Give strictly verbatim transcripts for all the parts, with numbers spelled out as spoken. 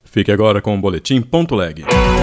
Fique agora com o Boletim Ponto Leg.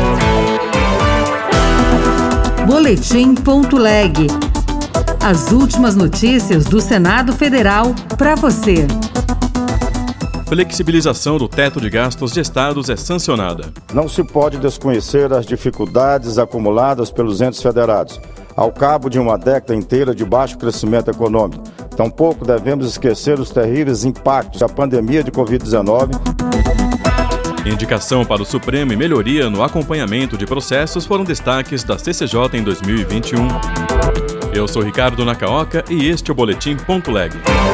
Boletim Ponto Leg. As últimas notícias do Senado Federal para você. Flexibilização do teto de gastos de estados é sancionada. Não se pode desconhecer as dificuldades acumuladas pelos entes federados, ao cabo de uma década inteira de baixo crescimento econômico. Tampouco devemos esquecer os terríveis impactos da pandemia de covid dezenove. Indicação para o Supremo e melhoria no acompanhamento de processos foram destaques da C C J em dois mil e vinte e um. Eu sou Ricardo Nakaoka e este é o Boletim Ponto Leg.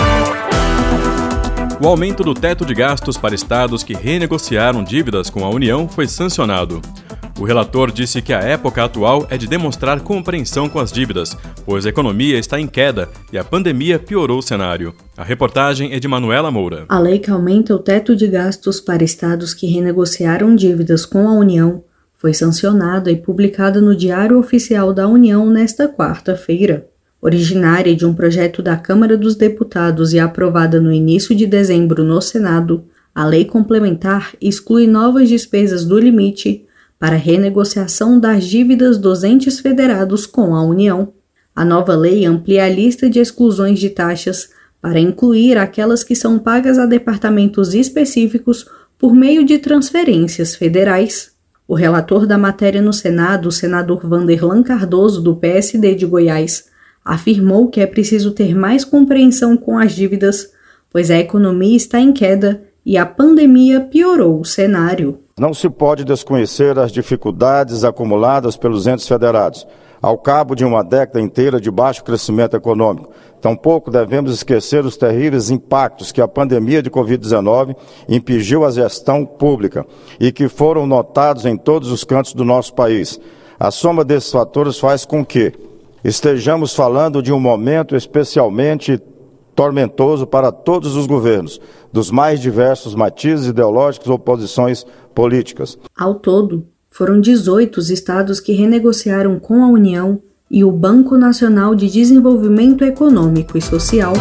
O aumento do teto de gastos para estados que renegociaram dívidas com a União foi sancionado. O relator disse que a época atual é de demonstrar compreensão com as dívidas, pois a economia está em queda e a pandemia piorou o cenário. A reportagem é de Manuela Moura. A lei que aumenta o teto de gastos para estados que renegociaram dívidas com a União foi sancionada e publicada no Diário Oficial da União nesta quarta-feira. Originária de um projeto da Câmara dos Deputados e aprovada no início de dezembro no Senado, a lei complementar exclui novas despesas do limite para renegociação das dívidas dos entes federados com a União. A nova lei amplia a lista de exclusões de taxas para incluir aquelas que são pagas a departamentos específicos por meio de transferências federais. O relator da matéria no Senado, o senador Vanderlan Cardoso, do P S D de Goiás, afirmou que é preciso ter mais compreensão com as dívidas, pois a economia está em queda e a pandemia piorou o cenário. Não se pode desconhecer as dificuldades acumuladas pelos entes federados, ao cabo de uma década inteira de baixo crescimento econômico. Tampouco devemos esquecer os terríveis impactos que a pandemia de covid dezenove impingiu à gestão pública e que foram notados em todos os cantos do nosso país. A soma desses fatores faz com que estejamos falando de um momento especialmente tormentoso para todos os governos, dos mais diversos matizes ideológicos ou posições políticas. Ao todo, foram dezoito os estados que renegociaram com a União e o Banco Nacional de Desenvolvimento Econômico e Social.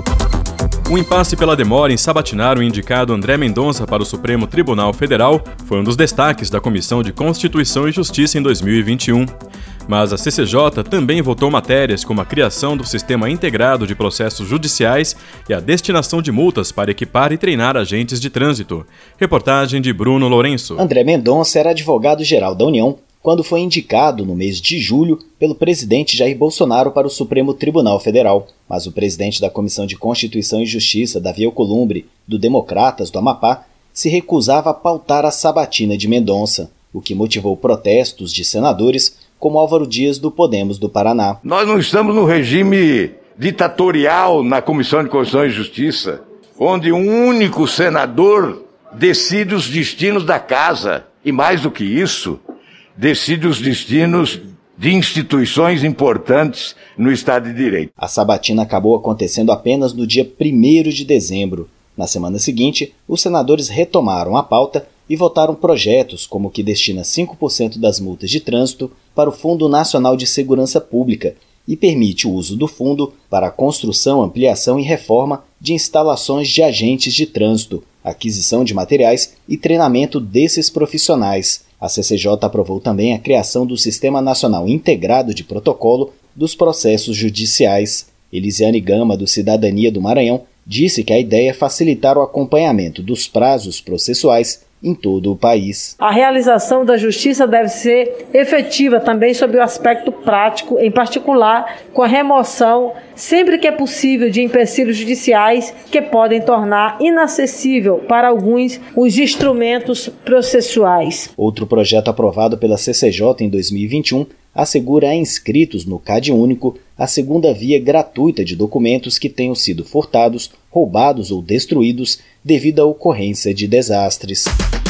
O impasse pela demora em sabatinar o indicado André Mendonça para o Supremo Tribunal Federal foi um dos destaques da Comissão de Constituição e Justiça em dois mil e vinte e um. Mas a C C J também votou matérias como a criação do Sistema Integrado de Processos Judiciais e a destinação de multas para equipar e treinar agentes de trânsito. Reportagem de Bruno Lourenço. André Mendonça era advogado-geral da União quando foi indicado no mês de julho pelo presidente Jair Bolsonaro para o Supremo Tribunal Federal. Mas o presidente da Comissão de Constituição e Justiça, Davi Alcolumbre, do Democratas do Amapá, se recusava a pautar a sabatina de Mendonça, o que motivou protestos de senadores como Álvaro Dias, do Podemos do Paraná. Nós não estamos no regime ditatorial na Comissão de Constituição e Justiça, onde um único senador decide os destinos da casa. E mais do que isso, decide os destinos de instituições importantes no Estado de Direito. A sabatina acabou acontecendo apenas no dia primeiro de dezembro. Na semana seguinte, os senadores retomaram a pauta e votaram projetos como o que destina cinco por cento das multas de trânsito para o Fundo Nacional de Segurança Pública e permite o uso do fundo para a construção, ampliação e reforma de instalações de agentes de trânsito, aquisição de materiais e treinamento desses profissionais. A C C J aprovou também a criação do Sistema Nacional Integrado de Protocolo dos Processos Judiciais. Elisiane Gama, do Cidadania do Maranhão, disse que a ideia é facilitar o acompanhamento dos prazos processuais em todo o país. A realização da justiça deve ser efetiva também sob o aspecto prático, em particular com a remoção, sempre que é possível, de empecilhos judiciais que podem tornar inacessível para alguns os instrumentos processuais. Outro projeto aprovado pela C C J em dois mil e vinte e um assegura a inscritos no CadÚnico a segunda via gratuita de documentos que tenham sido furtados, roubados ou destruídos devido à ocorrência de desastres.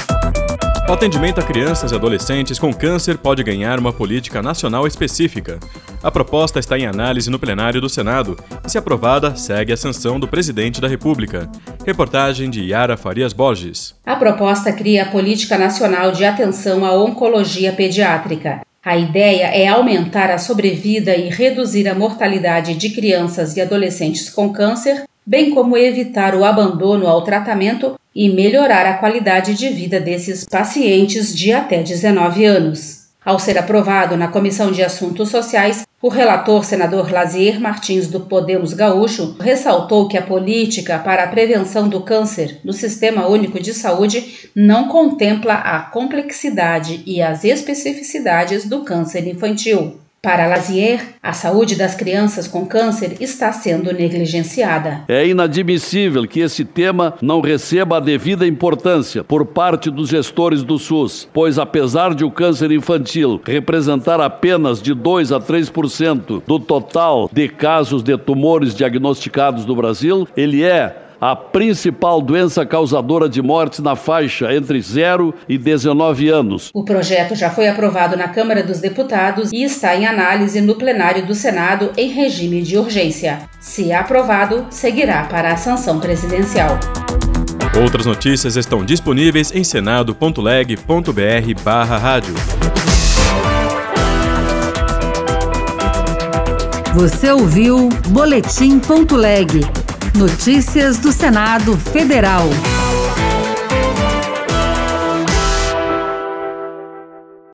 O atendimento a crianças e adolescentes com câncer pode ganhar uma política nacional específica. A proposta está em análise no plenário do Senado e, se aprovada, segue a sanção do presidente da República. Reportagem de Yara Farias Borges. A proposta cria a Política Nacional de Atenção à Oncologia Pediátrica. A ideia é aumentar a sobrevida e reduzir a mortalidade de crianças e adolescentes com câncer bem como evitar o abandono ao tratamento e melhorar a qualidade de vida desses pacientes de até dezenove anos. Ao ser aprovado na Comissão de Assuntos Sociais, o relator senador Lazier Martins do Podemos Gaúcho ressaltou que a política para a prevenção do câncer do Sistema Único de Saúde não contempla a complexidade e as especificidades do câncer infantil. Para Lazier, a saúde das crianças com câncer está sendo negligenciada. É inadmissível que esse tema não receba a devida importância por parte dos gestores do SUS, pois apesar de o câncer infantil representar apenas de dois a três por cento do total de casos de tumores diagnosticados no Brasil, ele é a principal doença causadora de morte na faixa entre zero e dezenove anos. O projeto já foi aprovado na Câmara dos Deputados e está em análise no plenário do Senado em regime de urgência. Se aprovado, seguirá para a sanção presidencial. Outras notícias estão disponíveis em senado ponto leg ponto br barra rádio. Você ouviu Boletim ponto leg. Notícias do Senado Federal.